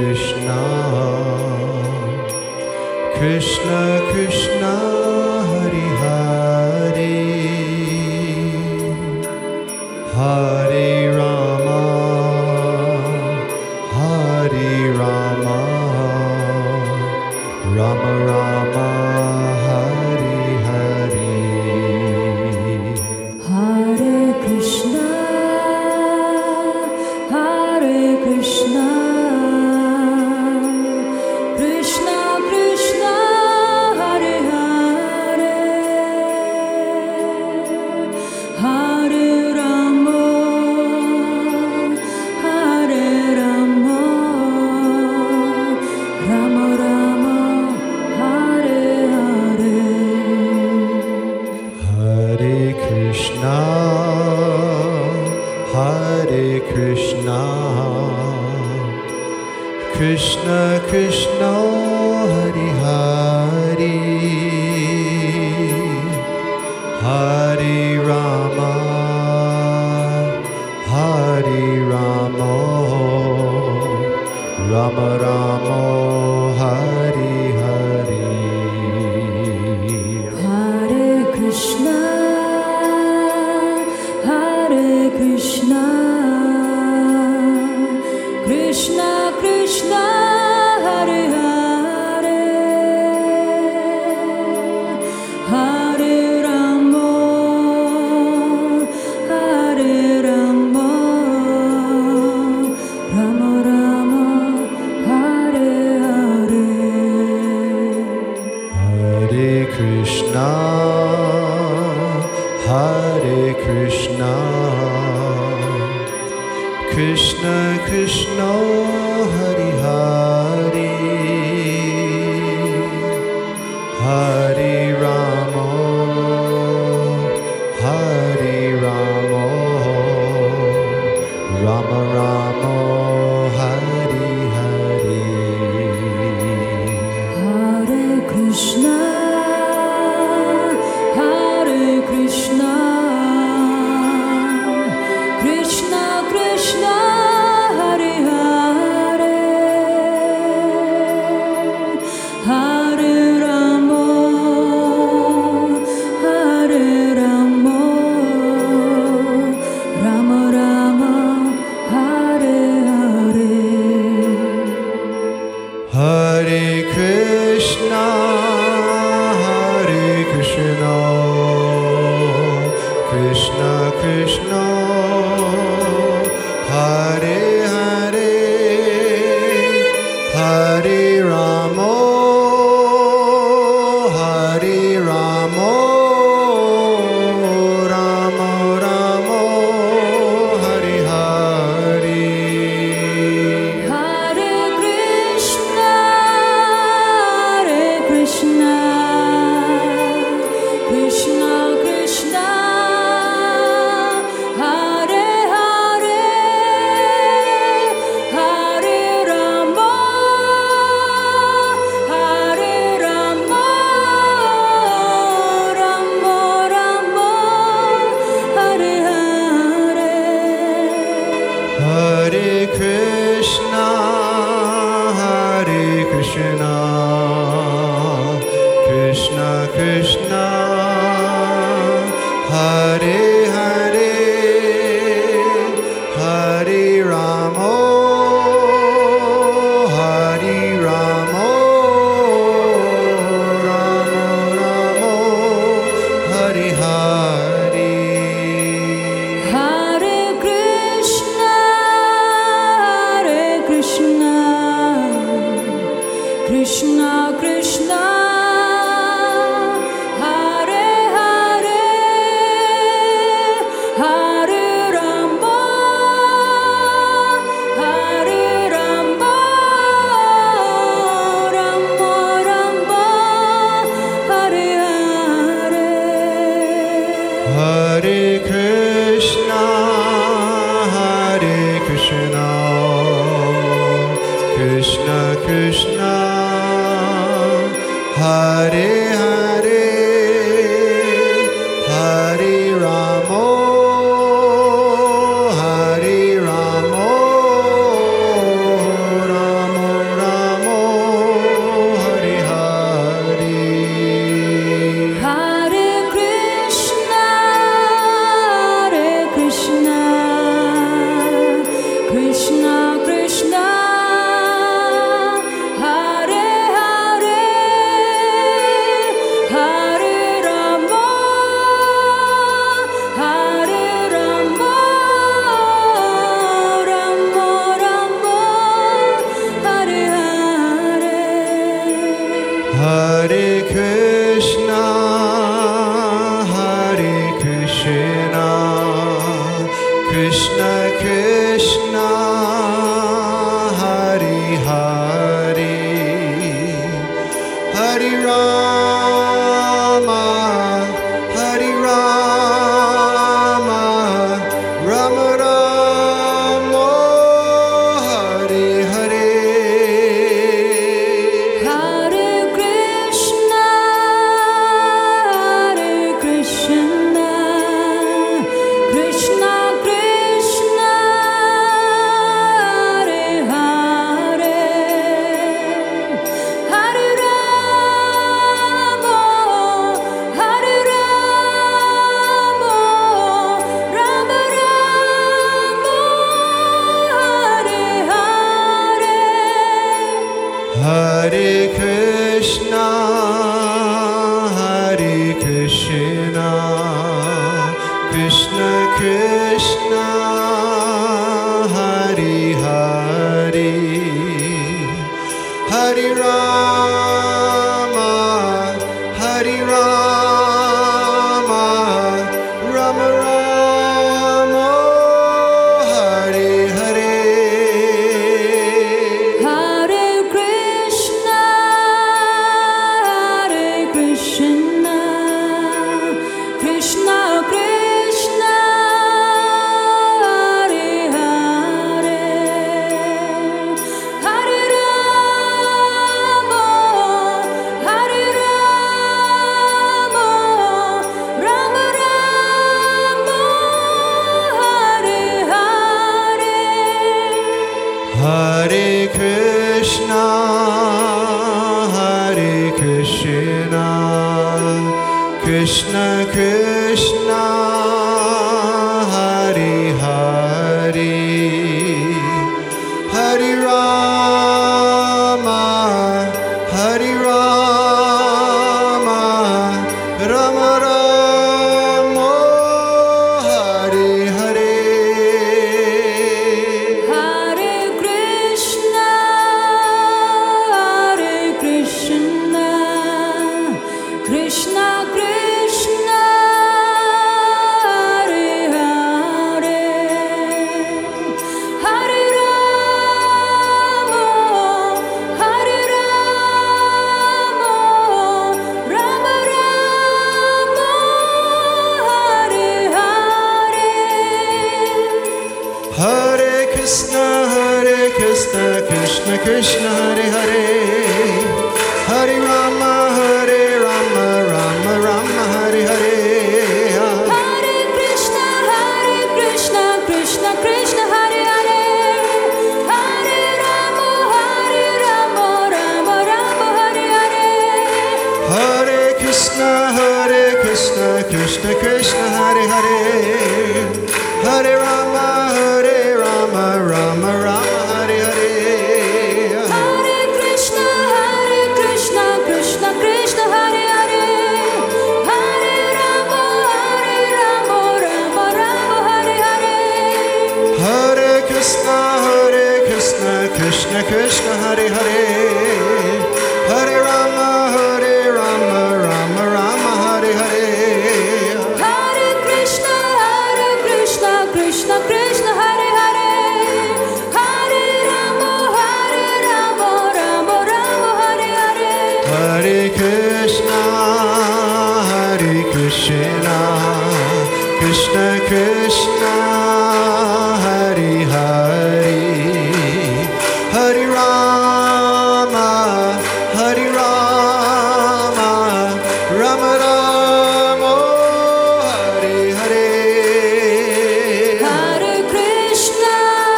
Krishna, Krishna Krishna, Hare Hare, Hare Rama, Hare Rama, Rama Rama, Hare Hare. Hare Krishna, Hare Krishna, Krishna Krishna, Hare Hare, Hare Rama, Hare Rama, Rama Rama, Hare Hare. Hare Krishna, Hare Krishna, Krishna Krishna, Hare Hare, Hare Rama, Hare Rama, Rama Rama, Hare Hare. Hare Krishna, Hare Krishna, Krishna Krishna, Hare Hare, Hare Rama, Hare Rama, Rama Rama, Hare Hare. Hare Krishna, Hare Krishna, Krishna Krishna, Hare Hare, Hare Rama, Hare Rama, Rama Rama, Hare Hare. Hare Krishna, Hare Krishna, Krishna Krishna, Hare Hare, Hare Rama, Hare Rama, Rama Rama, Hare Hare. Hare Krishna, Hare Krishna, Krishna Krishna, Hare Hare, Hare Rama, Hare Rama, Rama Rama, Hare Hare. Hare Krishna, Hare Krishna, Krishna Krishna, Hare Hare, Hare Rama, Hare Rama, Rama Rama, Hare Hare. Hare Krishna, Hare Krishna, Krishna Krishna, Hare Hare, Hare Rama, Hare Rama, Rama Rama, Hare Hare. Hare Krishna, Hare Krishna, Krishna Hare Krishna, Krishna Krishna, Hare Hare, Hare Rama, Hare Rama, Rama Rama, Hare Hare. Hare Krishna, Krishna Krishna, Hare Hare, Hare Rama, Hare Rama, Rama Rama, Hare Hare. Hare Krishna, Krishna Krishna, Hare Hare, Hare Rama, Hare Rama, Rama Rama, Hare Hare. Hare Krishna, Krishna Krishna, Hare Hare, Hare Rama, Hare Rama, Rama Rama, Hare Hare. Hare Krishna, Krishna Krishna, Hare Hare, Hare Rama, Rama Rama, Hare Hare. Hare Krishna, Krishna Krishna, Hare Hare, Hare Rama, Rama Rama, Hare Hare. Hare Krishna, Krishna Krishna, Hare Hare, Hare Rama, Rama Rama, Hare Hare. Hare Krishna, Krishna Krishna, Hare Hare, Hare Rama, Rama Rama, Hare Hare. Hare Krishna, Krishna Krishna, Hare Hare, Hare Rama, Rama Rama, Hare Hare. Hare Krishna, Krishna Krishna, Hare Hare, Hare Rama, Rama Rama, Hare Hare. Hare Krishna, Krishna Krishna, Hare Hare, Hare Rama, Rama Rama, Hare Hare. Hare Krishna,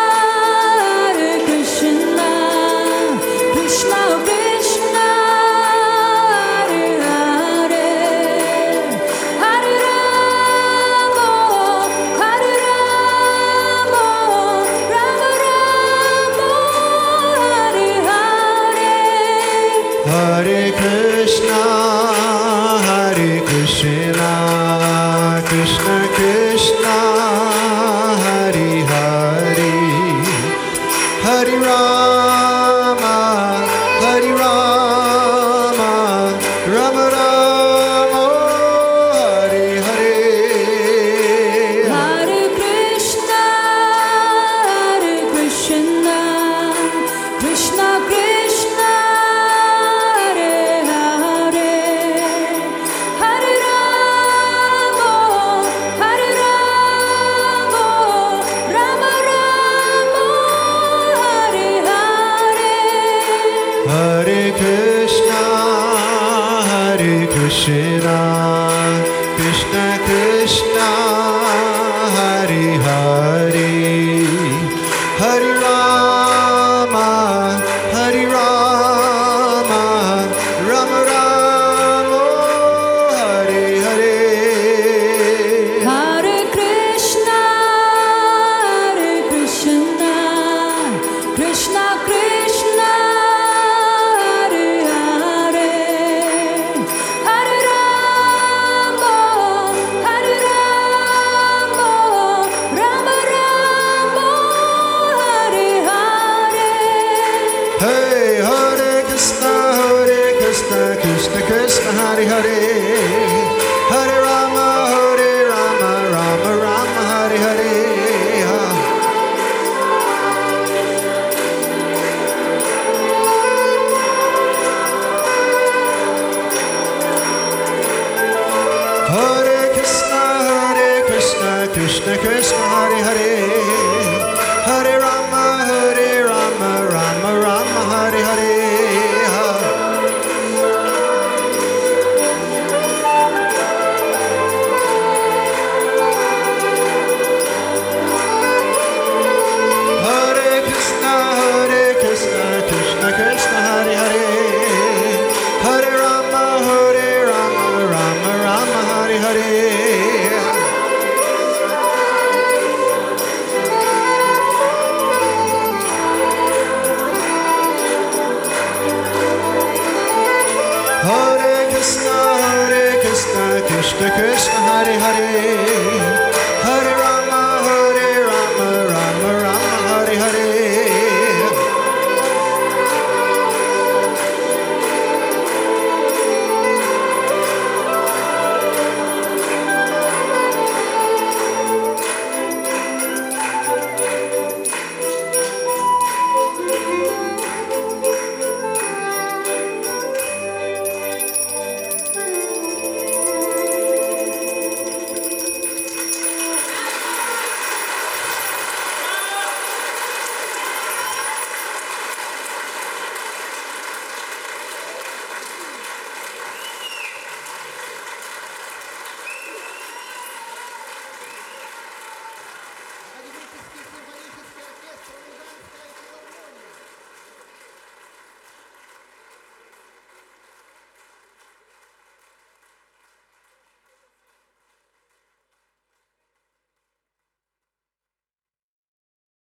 Krishna Krishna, Hare Hare, Hare Rama, Rama Rama, Hare Hare. Hare Krishna, Krishna Krishna, Hare Hare, Hare Rama, Rama Rama, Hare Hare. Hare Krishna, Krishna Krishna, Hare Hare, Hare Rama, Rama Rama, Hare Hare. Hare Krishna, Krishna Krishna, Hare Hare, Hare Rama, Rama Rama, Hare Hare. Hare Krishna, Krishna Krishna, Hare Hare, Hare Rama, Rama Rama, Hare Hare. Hare Krishna, Krishna Krishna, Hare Hare, Hare Rama, Rama Rama, Hare Hare. Hare Krishna, Krishna Krishna, Hare Hare, Hare Rama, Rama Rama, Hare Hare. Hare Krishna, Krishna Krishna, Hare Hare,